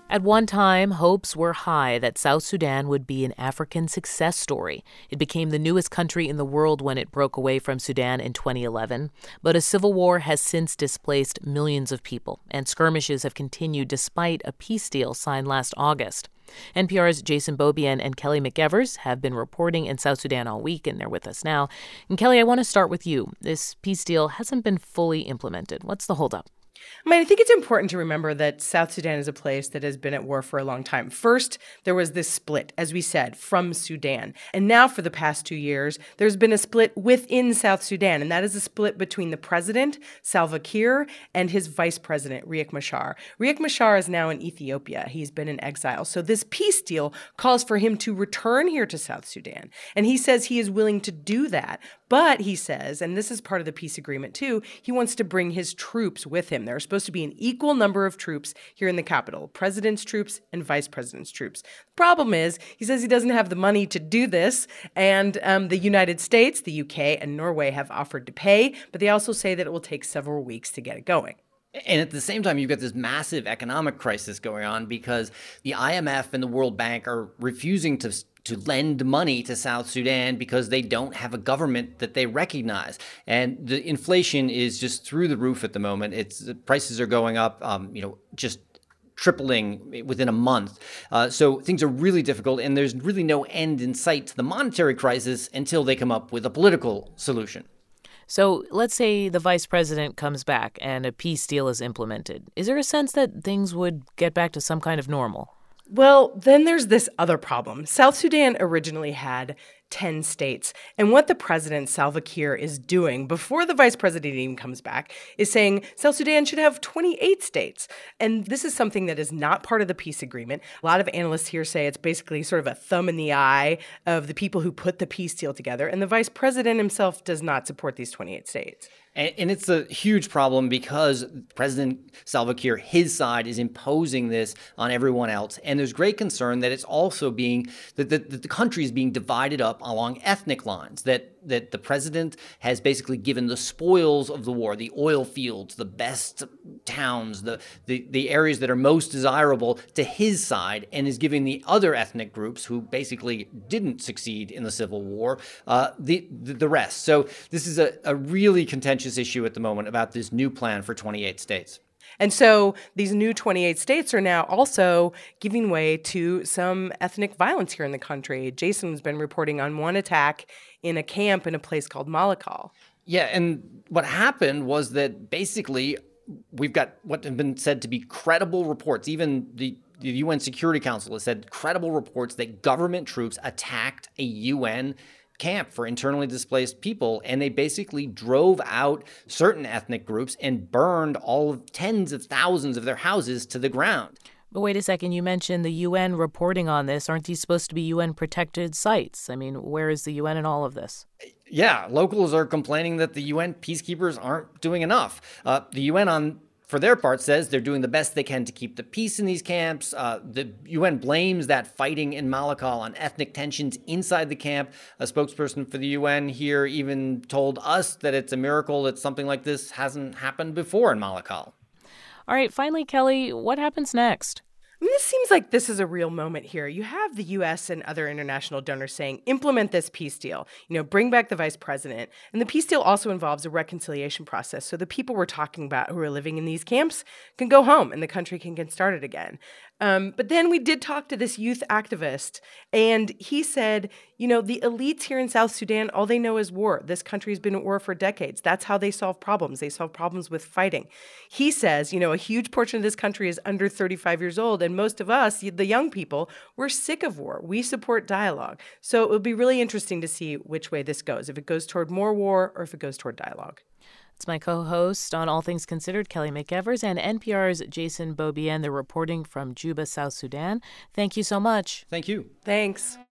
At one time, hopes were high that South Sudan would be an African success story. It became the newest country in the world when it broke away from Sudan in 2011. But a civil war has since displaced millions of people, and skirmishes have continued despite a peace deal signed last August. NPR's Jason Beaubien and Kelly McEvers have been reporting in South Sudan all week, and they're with us now. And Kelly, I want to start with you. This peace deal hasn't been fully implemented. What's the holdup? I think it's important to remember that South Sudan is a place that has been at war for a long time. First, there was this split, as we said, from Sudan. And now for the past 2 years, there's been a split within South Sudan, and that is a split between the president, Salva Kiir, and his vice president, Riek Machar. Riek Machar is now in Ethiopia. He's been in exile. So this peace deal calls for him to return here to South Sudan. And he says he is willing to do that. But he says, and this is part of the peace agreement too, he wants to bring his troops with him. There are supposed to be an equal number of troops here in the capital, president's troops and vice president's troops. The problem is, he says he doesn't have the money to do this, and the United States, the UK, and Norway have offered to pay, but they also say that it will take several weeks to get it going. And at the same time, you've got this massive economic crisis going on because the IMF and the World Bank are refusing to lend money to South Sudan because they don't have a government that they recognize. And the inflation is just through the roof at the moment. The prices are going up, just tripling within a month. So things are really difficult, and there's really no end in sight to the monetary crisis until they come up with a political solution. So let's say the vice president comes back and a peace deal is implemented. Is there a sense that things would get back to some kind of normal? Well, then there's this other problem. South Sudan originally had 10 states. And what the president, Salva Kiir, is doing before the vice president even comes back is saying South Sudan should have 28 states. And this is something that is not part of the peace agreement. A lot of analysts here say it's basically sort of a thumb in the eye of the people who put the peace deal together. And the vice president himself does not support these 28 states. And it's a huge problem because President Salva Kiir, his side, is imposing this on everyone else. And there's great concern that it's also that the country is being divided up along ethnic lines, that the president has basically given the spoils of the war, the oil fields, the best towns, the areas that are most desirable to his side, and is giving the other ethnic groups who basically didn't succeed in the civil war the rest. So this is a really contentious issue at the moment about this new plan for 28 states. And so these new 28 states are now also giving way to some ethnic violence here in the country. Jason's been reporting on one attack in a camp in a place called Malakal. Yeah, and what happened was that basically we've got what have been said to be credible reports. Even the UN Security Council has said credible reports that government troops attacked a UN camp for internally displaced people, and they basically drove out certain ethnic groups and burned tens of thousands of their houses to the ground. But wait a second, you mentioned the UN reporting on this. Aren't these supposed to be UN-protected sites? I mean, where is the UN in all of this? Yeah, locals are complaining that the UN peacekeepers aren't doing enough. The UN for their part, says they're doing the best they can to keep the peace in these camps. The UN blames that fighting in Malakal on ethnic tensions inside the camp. A spokesperson for the UN here even told us that it's a miracle that something like this hasn't happened before in Malakal. All right, finally, Kelly, what happens next? This seems like this is a real moment here. You have the U.S. and other international donors saying, implement this peace deal, bring back the vice president. And the peace deal also involves a reconciliation process. So the people we're talking about who are living in these camps can go home and the country can get started again. But then we did talk to this youth activist, and he said, the elites here in South Sudan, all they know is war. This country's been at war for decades. That's how they solve problems. They solve problems with fighting. He says, a huge portion of this country is under 35 years old, and most of us, the young people, we're sick of war. We support dialogue. So it would be really interesting to see which way this goes, if it goes toward more war or if it goes toward dialogue. It's my co-host on All Things Considered, Kelly McEvers, and NPR's Jason Beaubien. They're reporting from Juba, South Sudan. Thank you so much. Thank you. Thanks.